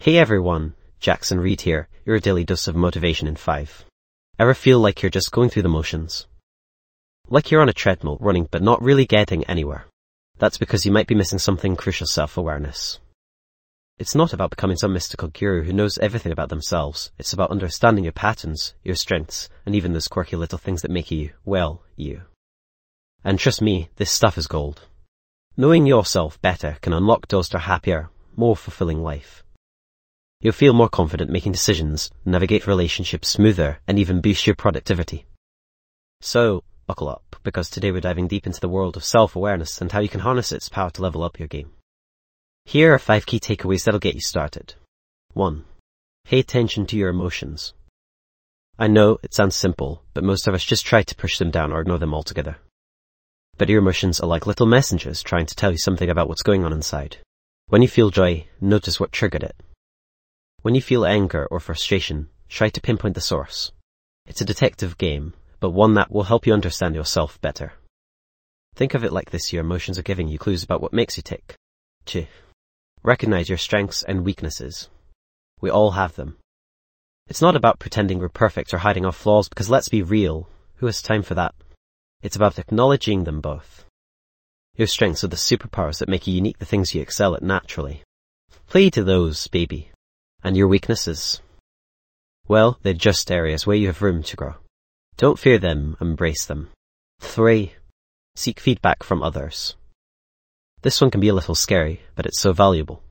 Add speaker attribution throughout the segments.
Speaker 1: Hey everyone, Jackson Reed here, your daily dose of motivation in 5. Ever feel like you're just going through the motions? Like you're on a treadmill running but not really getting anywhere? That's because you might be missing something crucial: self-awareness. It's not about becoming some mystical guru who knows everything about themselves. It's about understanding your patterns, your strengths, and even those quirky little things that make you, well, you. And trust me, this stuff is gold. Knowing yourself better can unlock doors to a happier, more fulfilling life. You'll feel more confident making decisions, navigate relationships smoother, and even boost your productivity. So, buckle up, because today we're diving deep into the world of self-awareness and how you can harness its power to level up your game. Here are 5 key takeaways that'll get you started. 1. Pay attention to your emotions. I know it sounds simple, but most of us just try to push them down or ignore them altogether. But your emotions are like little messengers trying to tell you something about what's going on inside. When you feel joy, notice what triggered it. When you feel anger or frustration, try to pinpoint the source. It's a detective game, but one that will help you understand yourself better. Think of it like this: your emotions are giving you clues about what makes you tick. 2. Recognize your strengths and weaknesses. We all have them. It's not about pretending we're perfect or hiding our flaws, because let's be real, who has time for that? It's about acknowledging them both. Your strengths are the superpowers that make you unique, the things you excel at naturally. Play to those, baby. And your weaknesses? Well, they're just areas where you have room to grow. Don't fear them, embrace them. 3. Seek feedback from others. This one can be a little scary, but it's so valuable.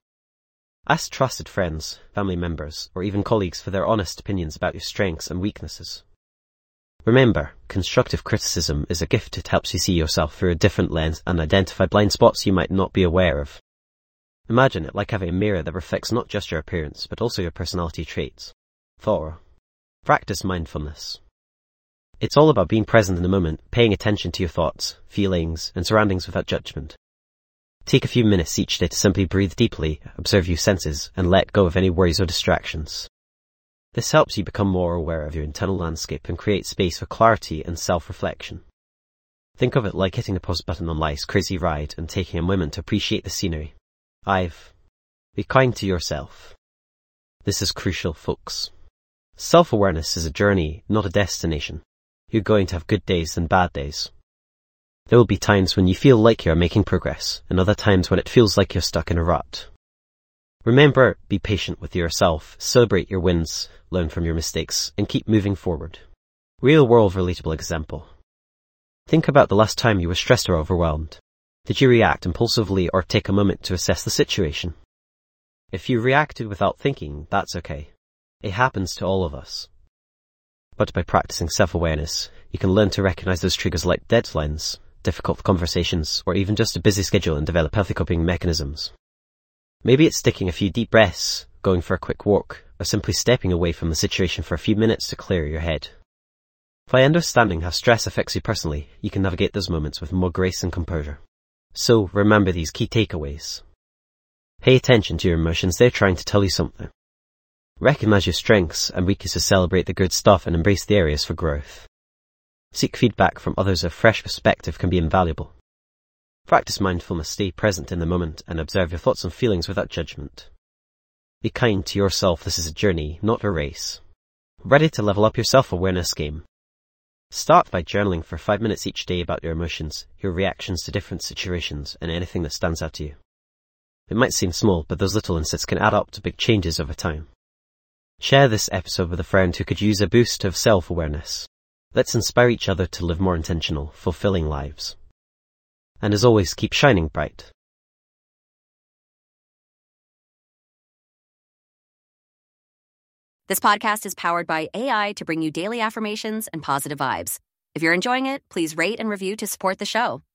Speaker 1: Ask trusted friends, family members, or even colleagues for their honest opinions about your strengths and weaknesses. Remember, constructive criticism is a gift. It helps you see yourself through a different lens and identify blind spots you might not be aware of. Imagine it like having a mirror that reflects not just your appearance, but also your personality traits. 4. Practice mindfulness. It's all about being present in the moment, paying attention to your thoughts, feelings, and surroundings without judgment. Take a few minutes each day to simply breathe deeply, observe your senses, and let go of any worries or distractions. This helps you become more aware of your internal landscape and create space for clarity and self-reflection. Think of it like hitting the pause button on life's crazy ride and taking a moment to appreciate the scenery. 5. Be kind to yourself. This is crucial, folks. Self-awareness is a journey, not a destination. You're going to have good days and bad days. There will be times when you feel like you're making progress, and other times when it feels like you're stuck in a rut. Remember, be patient with yourself, celebrate your wins, learn from your mistakes, and keep moving forward. Real-world relatable example. Think about the last time you were stressed or overwhelmed. Did you react impulsively or take a moment to assess the situation? If you reacted without thinking, that's okay. It happens to all of us. But by practicing self-awareness, you can learn to recognize those triggers like deadlines, difficult conversations, or even just a busy schedule, and develop healthy coping mechanisms. Maybe it's taking a few deep breaths, going for a quick walk, or simply stepping away from the situation for a few minutes to clear your head. By understanding how stress affects you personally, you can navigate those moments with more grace and composure. So remember these key takeaways. Pay attention to your emotions. They're trying to tell you something. Recognize your strengths and weaknesses, celebrate the good stuff, and embrace the areas for growth. Seek feedback from others. A fresh perspective can be invaluable. Practice mindfulness. Stay present in the moment and observe your thoughts and feelings without judgment. Be kind to yourself. This is a journey, not a race. Ready to level up your self-awareness game? Start by journaling for 5 minutes each day about your emotions, your reactions to different situations, and anything that stands out to you. It might seem small, but those little insights can add up to big changes over time. Share this episode with a friend who could use a boost of self-awareness. Let's inspire each other to live more intentional, fulfilling lives. And as always, keep shining bright.
Speaker 2: This podcast is powered by AI to bring you daily affirmations and positive vibes. If you're enjoying it, please rate and review to support the show.